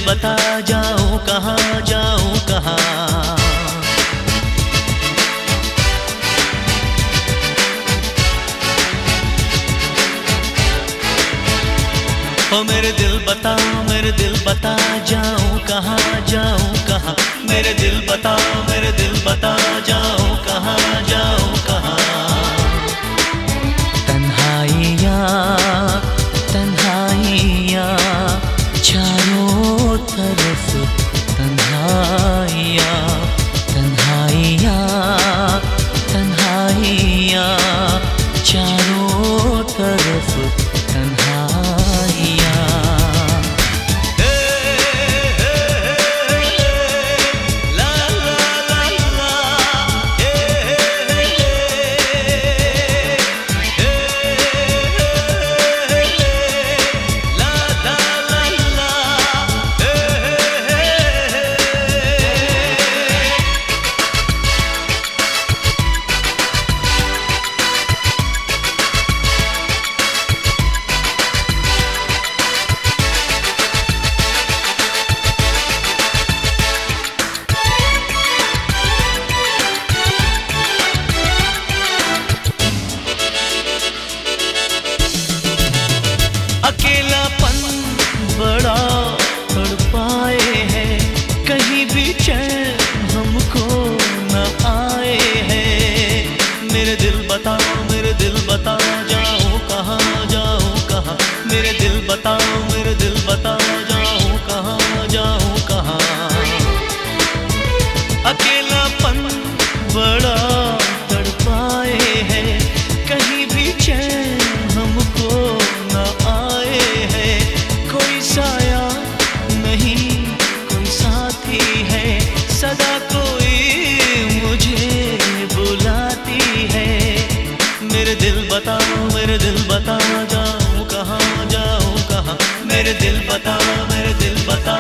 बता जाऊं कहाँ, जाऊं कहाँ। ओ मेरे दिल बता, मेरे दिल बता जाऊं कहाँ, जाऊं कहाँ। मेरे दिल बता, मेरे दिल बता जाऊं कहाँ, जाऊं कहाँ। तन्हाइयाँ तन्हाइयाँ चारों तरफ, तन्हाइयाँ तन्हाइयाँ तन्हाइयाँ चारों तरफ, तन्हाइयाँ। अकेलापन बड़ा तड़पाए है, कहीं भी चैन हमको न आए है। मेरे दिल बता, मेरे दिल बता जाऊं कहाँ, जाऊं कहाँ। मेरे दिल बता, मेरे दिल बता जाऊं कहाँ, जाऊं कहाँ। अकेलापन बड़ा तड़पाए है, कहीं भी चैन हमको न आए है। कोई साया नहीं, कोई साथी है, सदा कोई मुझे बुलाती है। मेरे दिल बता, मेरे दिल बता जाऊं कहाँ, जाऊं कहाँ। मेरे दिल बता, मेरे दिल बता